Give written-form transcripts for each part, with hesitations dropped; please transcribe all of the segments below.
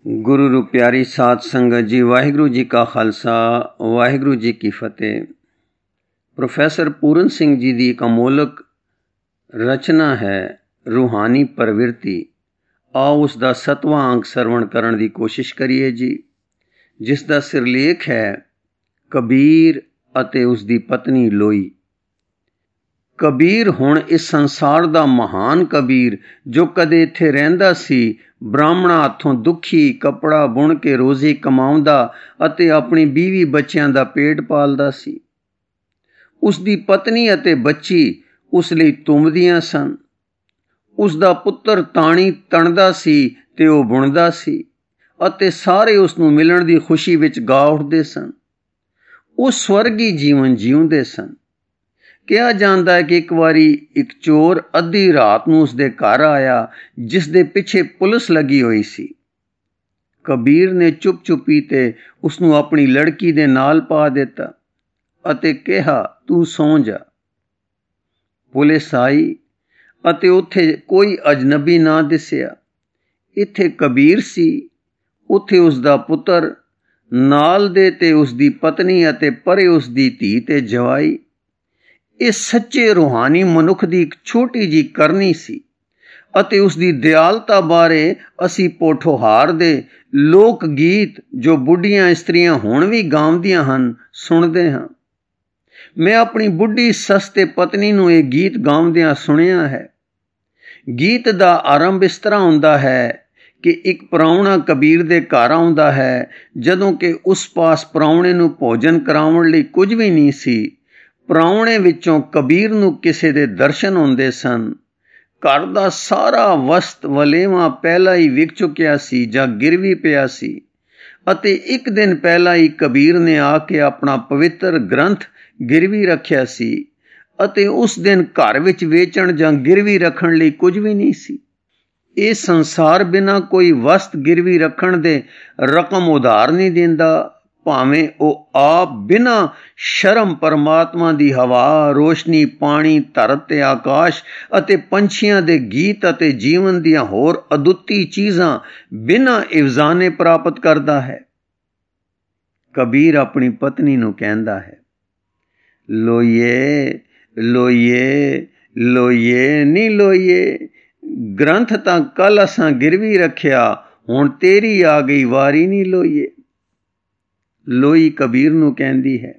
ਗੁਰੂ ਰੂ ਪਿਆਰੀ ਸਾਧ ਸੰਗਤ ਜੀ, ਵਾਹਿਗੁਰੂ ਜੀ ਕਾ ਖਾਲਸਾ, ਵਾਹਿਗੁਰੂ ਜੀ ਕੀ ਫਤਿਹ। ਪ੍ਰੋਫੈਸਰ ਪੂਰਨ ਸਿੰਘ ਜੀ ਦੀ ਇੱਕ ਅਮੋਲਕ ਰਚਨਾ ਹੈ ਰੂਹਾਨੀ ਪ੍ਰਵਿਰਤੀ। ਆਓ ਉਸ ਦਾ 7ਵਾਂ ਅੰਕ ਸਰਵਣ ਕਰਨ ਦੀ ਕੋਸ਼ਿਸ਼ ਕਰੀਏ ਜੀ, ਜਿਸ ਦਾ ਸਿਰਲੇਖ ਹੈ ਕਬੀਰ ਅਤੇ ਉਸ ਦੀ ਪਤਨੀ ਲੋਈ। ਕਬੀਰ ਹੁਣ ਇਸ ਸੰਸਾਰ ਦਾ ਮਹਾਨ ਕਬੀਰ, ਜੋ ਕਦੇ ਇੱਥੇ ਰਹਿੰਦਾ ਸੀ, ਬ੍ਰਾਹਮਣਾਂ ਹੱਥੋਂ ਦੁਖੀ ਕੱਪੜਾ ਬੁਣ ਕੇ ਰੋਜ਼ੀ ਕਮਾਉਂਦਾ ਅਤੇ ਆਪਣੀ ਬੀਵੀ ਬੱਚਿਆਂ ਦਾ ਪੇਟ ਪਾਲਦਾ ਸੀ। ਉਸ ਦੀ ਪਤਨੀ ਅਤੇ ਬੱਚੀ ਉਸ ਲਈ ਤੁੰਬਦੀਆਂ ਸਨ। ਉਸ ਦਾ ਪੁੱਤਰ ਤਾਣੀ ਤਣਦਾ ਸੀ ਤੇ ਉਹ ਬੁਣਦਾ ਸੀ ਅਤੇ ਸਾਰੇ ਉਸ ਨੂੰ ਮਿਲਣ ਦੀ ਖੁਸ਼ੀ ਵਿੱਚ ਗਾ ਉੱਠਦੇ ਸਨ। ਉਹ ਸਵਰਗੀ ਜੀਵਨ ਜਿਉਂਦੇ ਸਨ। ਕਿਹਾ ਜਾਂਦਾ ਹੈ ਕਿ ਇੱਕ ਵਾਰੀ ਇੱਕ ਚੋਰ ਅੱਧੀ ਰਾਤ ਨੂੰ ਉਸ ਦੇ ਘਰ ਆਇਆ, ਜਿਸ ਦੇ ਪਿੱਛੇ ਪੁਲਿਸ ਲੱਗੀ ਹੋਈ ਸੀ। ਕਬੀਰ ਨੇ ਚੁੱਪ-ਚੁੱਪੀ ਤੇ ਉਸ ਨੂੰ ਆਪਣੀ ਲੜਕੀ ਦੇ ਨਾਲ ਪਾ ਦਿੱਤਾ ਅਤੇ ਕਿਹਾ, ਤੂੰ ਸੌਂ ਜਾ। ਪੁਲਿਸ ਆਈ ਅਤੇ ਉੱਥੇ ਕੋਈ ਅਜਨਬੀ ਨਾ ਦਿਸਿਆ। ਇੱਥੇ ਕਬੀਰ ਸੀ, ਉੱਥੇ ਉਸ ਦਾ ਪੁੱਤਰ, ਨਾਲ ਦੇ ਤੇ ਉਸ ਦੀ ਪਤਨੀ ਅਤੇ ਪਰੇ ਉਸ ਦੀ ਧੀ ਤੇ ਜਵਾਈ। ਇਹ ਸੱਚੇ ਰੂਹਾਨੀ ਮਨੁੱਖ ਦੀ ਇੱਕ ਛੋਟੀ ਜਿਹੀ ਕਰਨੀ ਸੀ ਅਤੇ ਉਸ ਦੀ ਦਿਆਲਤਾ ਬਾਰੇ ਅਸੀਂ ਪੋਠੋਹਾਰ ਦੇ ਲੋਕ ਗੀਤ, ਜੋ ਬੁੱਢੀਆਂ ਇਸਤਰੀਆਂ ਹੁਣ ਵੀ ਗਾਉਂਦੀਆਂ ਹਨ, ਸੁਣਦੇ ਹਾਂ। ਮੈਂ ਆਪਣੀ ਬੁੱਢੀ ਸੱਸ ਤੇ ਪਤਨੀ ਨੂੰ ਇਹ ਗੀਤ ਗਾਉਂਦਿਆਂ ਸੁਣਿਆ ਹੈ। ਗੀਤ ਦਾ ਆਰੰਭ ਇਸ ਤਰ੍ਹਾਂ ਹੁੰਦਾ ਹੈ ਕਿ ਇੱਕ ਪ੍ਰਾਹੁਣਾ ਕਬੀਰ ਦੇ ਘਰ ਆਉਂਦਾ ਹੈ, ਜਦੋਂ ਕਿ ਉਸ ਪਾਸ ਪ੍ਰਾਹੁਣੇ ਨੂੰ ਭੋਜਨ ਕਰਾਉਣ ਲਈ ਕੁਝ ਵੀ ਨਹੀਂ ਸੀ। ਪ੍ਰਾਹੁਣੇ ਵਿੱਚੋਂ ਕਬੀਰ ਨੂੰ ਕਿਸੇ ਦੇ ਦਰਸ਼ਨ ਹੁੰਦੇ ਸਨ। ਘਰ ਦਾ ਸਾਰਾ ਵਸਤ ਵਲੇਵਾਂ ਪਹਿਲਾਂ ਹੀ ਵਿਕ ਚੁੱਕਿਆ ਸੀ ਜਾਂ ਗਿਰਵੀ ਪਿਆ ਸੀ ਅਤੇ ਇੱਕ ਦਿਨ ਪਹਿਲਾਂ ਹੀ ਕਬੀਰ ਨੇ ਆ ਕੇ ਆਪਣਾ ਪਵਿੱਤਰ ਗ੍ਰੰਥ ਗਿਰਵੀ ਰੱਖਿਆ ਸੀ ਅਤੇ ਉਸ ਦਿਨ ਘਰ ਵਿੱਚ ਵੇਚਣ ਜਾਂ ਗਿਰਵੀ ਰੱਖਣ ਲਈ ਕੁਝ ਵੀ ਨਹੀਂ ਸੀ। ਇਹ ਸੰਸਾਰ ਬਿਨਾਂ ਕੋਈ ਵਸਤ ਗਿਰਵੀ ਰੱਖਣ ਦੇ ਰਕਮ ਉਧਾਰ ਨਹੀਂ ਦਿੰਦਾ, ਭਾਵੇਂ ਉਹ ਆਪ ਬਿਨਾਂ ਸ਼ਰਮ ਪਰਮਾਤਮਾ ਦੀ ਹਵਾ, ਰੋਸ਼ਨੀ, ਪਾਣੀ, ਧਰਤ ਤੇ ਆਕਾਸ਼ ਅਤੇ ਪੰਛੀਆਂ ਦੇ ਗੀਤ ਅਤੇ ਜੀਵਨ ਦੀਆਂ ਹੋਰ ਅਦੁੱਤੀ ਚੀਜ਼ਾਂ ਬਿਨਾਂ ਇਵਜ਼ਾਨੇ ਪ੍ਰਾਪਤ ਕਰਦਾ ਹੈ। ਕਬੀਰ ਆਪਣੀ ਪਤਨੀ ਨੂੰ ਕਹਿੰਦਾ ਹੈ, ਲੋਈਏ ਲੋਈਏ ਲੋਈਏ ਨੀ ਲੋਈਏ, ਗ੍ਰੰਥ ਤਾਂ ਕੱਲ ਅਸਾਂ ਗਿਰਵੀ ਰੱਖਿਆ, ਹੁਣ ਤੇਰੀ ਆ ਗਈ ਵਾਰੀ ਨੀ ਲੋਈਏ। ਲੋਈ ਕਬੀਰ ਨੂੰ ਕਹਿੰਦੀ ਹੈ,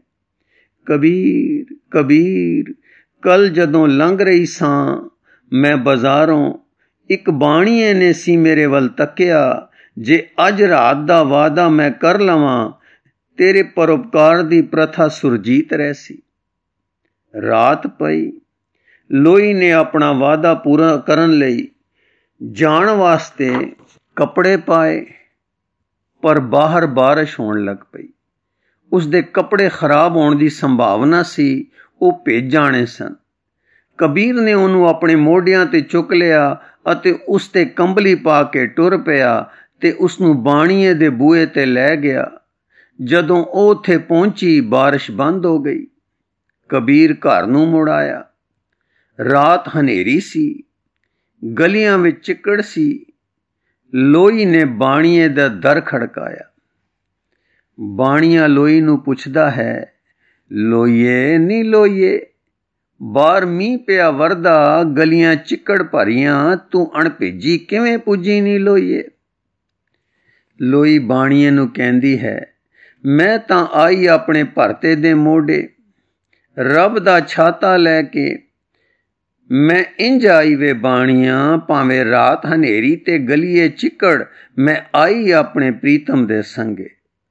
ਕਬੀਰ ਕਬੀਰ, ਕੱਲ ਜਦੋਂ ਲੰਘ ਰਹੀ ਸਾਂ ਮੈਂ ਬਾਜ਼ਾਰੋਂ, ਇੱਕ ਬਾਣੀਏ ਨੇ ਸੀ ਮੇਰੇ ਵੱਲ ਤੱਕਿਆ, ਜੇ ਅੱਜ ਰਾਤ ਦਾ ਵਾਅਦਾ ਮੈਂ ਕਰ ਲਵਾਂ, ਤੇਰੇ ਪਰਉਪਕਾਰ ਦੀ ਪ੍ਰਥਾ ਸੁਰਜੀਤ ਰਹਿ ਸੀ। ਰਾਤ ਪਈ। ਲੋਈ ਨੇ ਆਪਣਾ ਵਾਅਦਾ ਪੂਰਾ ਕਰਨ ਲਈ ਜਾਣ ਵਾਸਤੇ ਕੱਪੜੇ ਪਾਏ, ਪਰ ਬਾਹਰ ਬਾਰਿਸ਼ ਹੋਣ ਲੱਗ ਪਈ। ਉਸ ਦੇ ਕੱਪੜੇ ਖਰਾਬ ਹੋਣ ਦੀ ਸੰਭਾਵਨਾ ਸੀ, ਉਹ ਭਿੱਜ ਜਾਣੇ ਸਨ। ਕਬੀਰ ਨੇ ਉਹਨੂੰ ਆਪਣੇ ਮੋਢਿਆਂ ਤੇ ਚੁੱਕ ਲਿਆ ਅਤੇ ਉਸ ਤੇ ਕੰਬਲੀ ਪਾ ਕੇ ਟੁਰ ਪਿਆ ਤੇ ਉਸ ਨੂੰ ਬਾਣੀਏ ਦੇ ਬੂਹੇ ਤੇ ਲੈ ਗਿਆ। ਜਦੋਂ ਉਹ ਉੱਥੇ ਪਹੁੰਚੀ, ਬਾਰਿਸ਼ ਬੰਦ ਹੋ ਗਈ। ਕਬੀਰ ਘਰ ਨੂੰ ਮੁੜ ਆਇਆ। ਰਾਤ ਹਨੇਰੀ ਸੀ, ਗਲੀਆਂ ਵਿੱਚ ਚਿੱਕੜ ਸੀ। ਲੋਈ ਨੇ ਬਾਣੀਏ ਦਾ ਦਰ ਖੜਕਾਇਆ। ਬਾਣੀਆ ਲੋਈ ਨੂੰ ਪੁੱਛਦਾ ਹੈ, ਲੋਈਏ ਨੀ ਲੋਈਏ, ਬਾਹਰ ਮੀਂਹ ਪਿਆ ਵਰਦਾ, ਗਲੀਆਂ ਚਿੱਕੜ ਭਰੀਆਂ, ਤੂੰ ਅਣਭਿੱਜੀ ਕਿਵੇਂ ਪੁੱਜੀ ਨੀ ਲੋਈਏ। ਲੋਈ ਬਾਣੀਏ ਨੂੰ ਕਹਿੰਦੀ ਹੈ, ਮੈਂ ਤਾਂ ਆਈ ਆਪਣੇ ਭਰਤੇ ਦੇ ਮੋਢੇ, ਰੱਬ ਦਾ ਛਾਤਾ ਲੈ ਕੇ। ਮੈਂ ਇੰਝ ਆਈ ਵੇ ਬਾਣੀਆਂ, ਭਾਵੇਂ ਰਾਤ ਹਨੇਰੀ ਤੇ ਗਲੀਏ ਚਿੱਕੜ, ਮੈਂ ਆਈ ਆਪਣੇ ਪ੍ਰੀਤਮ ਦੇ ਸੰਗੇ।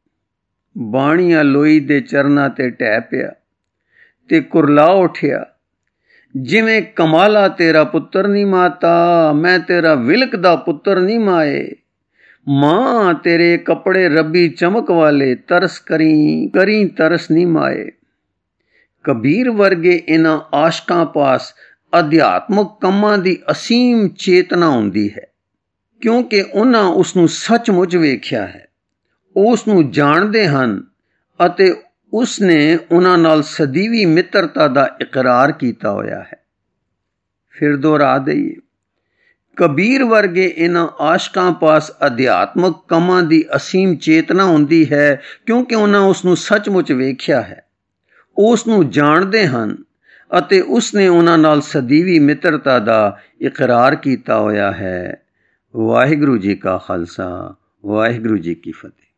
ਬਾਣੀਆ ਲੋਈ ਦੇ ਚਰਨਾਂ ਤੇ ਢਹਿ ਪਿਆ ਤੇ ਕੁਰਲਾ ਉੱਠਿਆ, ਜਿਵੇਂ ਕਮਾਲਾ ਤੇਰਾ ਪੁੱਤਰ ਨੀ ਮਾਤਾ, ਮੈਂ ਤੇਰਾ ਵਿਲਕ ਦਾ ਪੁੱਤਰ ਨੀ ਮਾਏ। ਮਾਂ ਤੇਰੇ ਕੱਪੜੇ ਰੱਬੀ ਚਮਕ ਵਾਲੇ, ਤਰਸ ਕਰੀ ਤਰਸ ਨੀ ਮਾਏ। ਕਬੀਰ ਵਰਗੇ ਇਹਨਾਂ ਆਸ਼ਕਾਂ ਪਾਸ ਅਧਿਆਤਮਕ ਕੰਮਾਂ ਦੀ ਅਸੀਮ ਚੇਤਨਾ ਹੁੰਦੀ ਹੈ, ਕਿਉਂਕਿ ਉਹਨਾਂ ਉਸ ਨੂੰ ਸੱਚਮੁੱਚ ਵੇਖਿਆ ਹੈ। ਉਹ ਉਸ ਨੂੰ ਜਾਣਦੇ ਹਨ ਅਤੇ ਉਸ ਨੇ ਉਹਨਾਂ ਨਾਲ ਸਦੀਵੀ ਮਿੱਤਰਤਾ ਦਾ ਇਕਰਾਰ ਕੀਤਾ ਹੋਇਆ ਹੈ। ਫਿਰ ਦੁਹਰਾ ਦਈਏ, ਕਬੀਰ ਵਰਗੇ ਇਹਨਾਂ ਆਸ਼ਕਾਂ ਪਾਸ ਅਧਿਆਤਮਕ ਕੰਮਾਂ ਦੀ ਅਸੀਮ ਚੇਤਨਾ ਹੁੰਦੀ ਹੈ, ਕਿਉਂਕਿ ਉਹਨਾਂ ਉਸ ਨੂੰ ਸੱਚਮੁੱਚ ਵੇਖਿਆ ਹੈ, ਉਸ ਨੂੰ ਜਾਣਦੇ ਹਨ ਅਤੇ ਉਸ ਨੇ ਉਹਨਾਂ ਨਾਲ ਸਦੀਵੀ ਮਿੱਤਰਤਾ ਦਾ ਇਕਰਾਰ ਕੀਤਾ ਹੋਇਆ ਹੈ। ਵਾਹਿਗੁਰੂ ਜੀ ਕਾ ਖਾਲਸਾ, ਵਾਹਿਗੁਰੂ ਜੀ ਕੀ ਫਤਿਹ।